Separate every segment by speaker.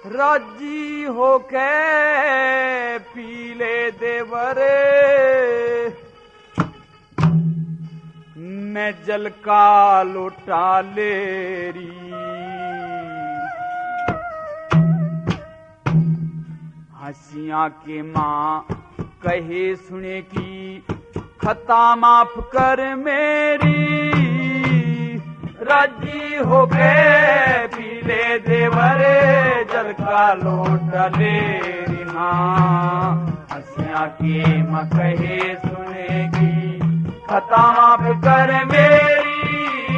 Speaker 1: राजी होके पीले देवरे मैं जल का लोटा लेरी हंसियां के माँ कहे सुने की खता माफ कर मेरी राजी हो गए पीले देवरे जल का लोटा लेरी हाँ हंसियां के माँ कहे सुनेगी खता माफ कर मेरी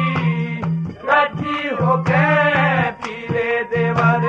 Speaker 1: राजी हो गए पीले देवरे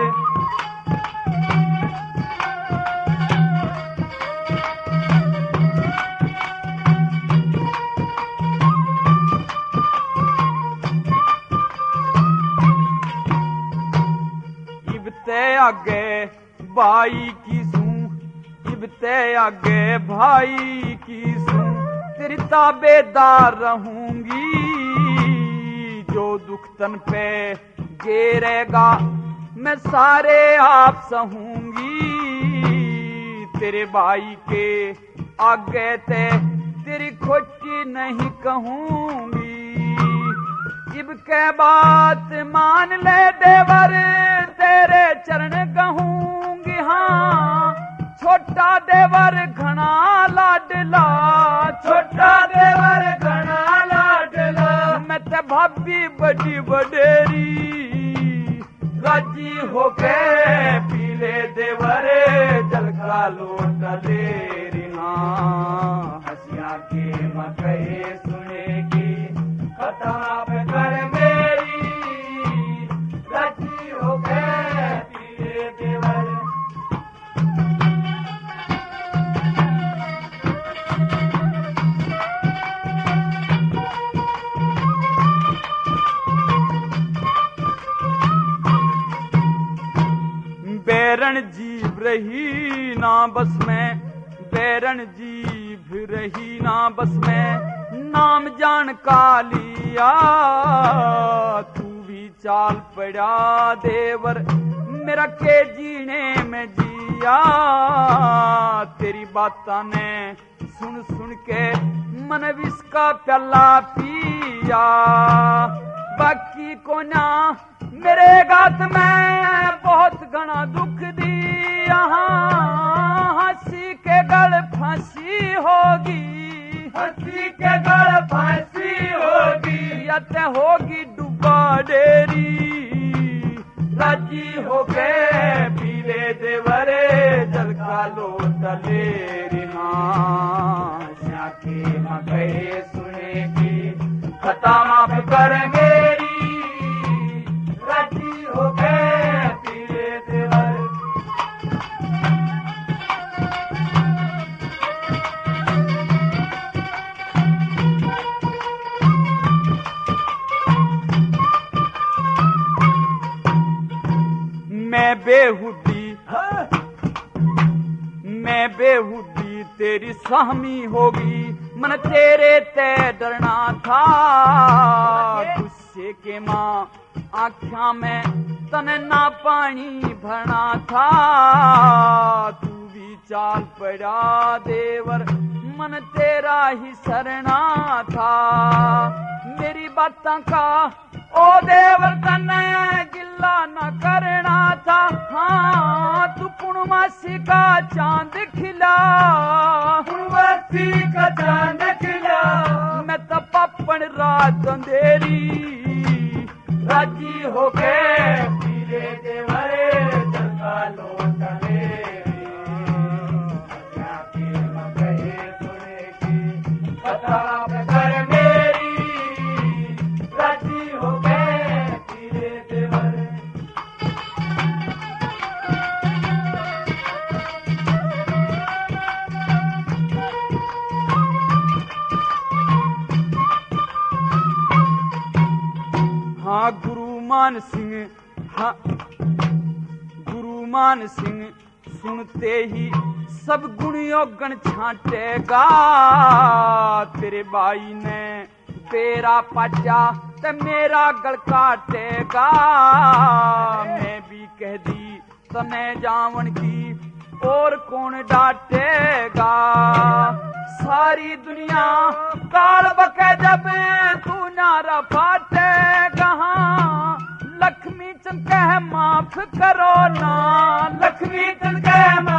Speaker 1: आगे भाई की सूं इबते आगे भाई की सूं तेरी ताबेदार रहूंगी जो दुख तन पे गेरेगा मैं सारे आप सहूंगी तेरे भाई के आगे ते तेरी खोटी नहीं कहूंगी इब के बात मान ले देवर तेरे चरण कहूंगी हाँ छोटा देवर घना लाडला छोटा देवर घना लाडला मैं ते भाभी बड़ी बडेरी राजी हो गए पीले देवरे जल का लोटा लेरी हाँ हंसियां के मकहे सुनेगी खता कर मेरी राजी हो गए पीले देवर बैरण जीव रही ना बस में बैरण जीव रही ना बस में नाम जान का लिया तू भी चाल पड़ा देवर मेरा के जीने में जिया तेरी बातां ने सुन सुन के मन विष का प्याला पिया बाकी को ना मेरे गात में बहुत घना दुख दिया हंसी के गल फांसी होगी हंसी के गल फांसी होगी या ते होगी डूबा डेरी राजी हो गए पीले देवरे जल का लोटा लेरी हाँ श्याके माँ कहे सुनेगी खता माफ कर मेरी राजी हो गए पीले देवर मैं बेहुदी तेरी स्वामी होगी मन तेरे ते डरना था गुस्से के माँ आँखा में तने ना पानी भरना था तू भी चाल पड़ा देवर मन तेरा ही सरना था मेरी बातों का ओ देवर तने गिल्ला न करना था हाँ तू पूर्णमासी का चांद खिला पूर्णमासी का चांद खिला मैं तो पापन रात अंधेरी राजी हो गए पीले देवरे जल का लोटा लेरी जाके मकहे सुनेगी खता कर मेरी राजी हो गए पीले देवरे हाँ गुरु मान सिंह सुनते ही सब गुणियों गण छांटेगा तेरे भाई ने तेरा पाचा ते मेरा गल काटेगा मैं भी कह दी तने जावन की और कौन डांटेगा। सारी दुनिया काल बके जब तू नारा फाटेगा। लक्ष्मी चंद कह माफ करो ना, लक्ष्मी चंद कह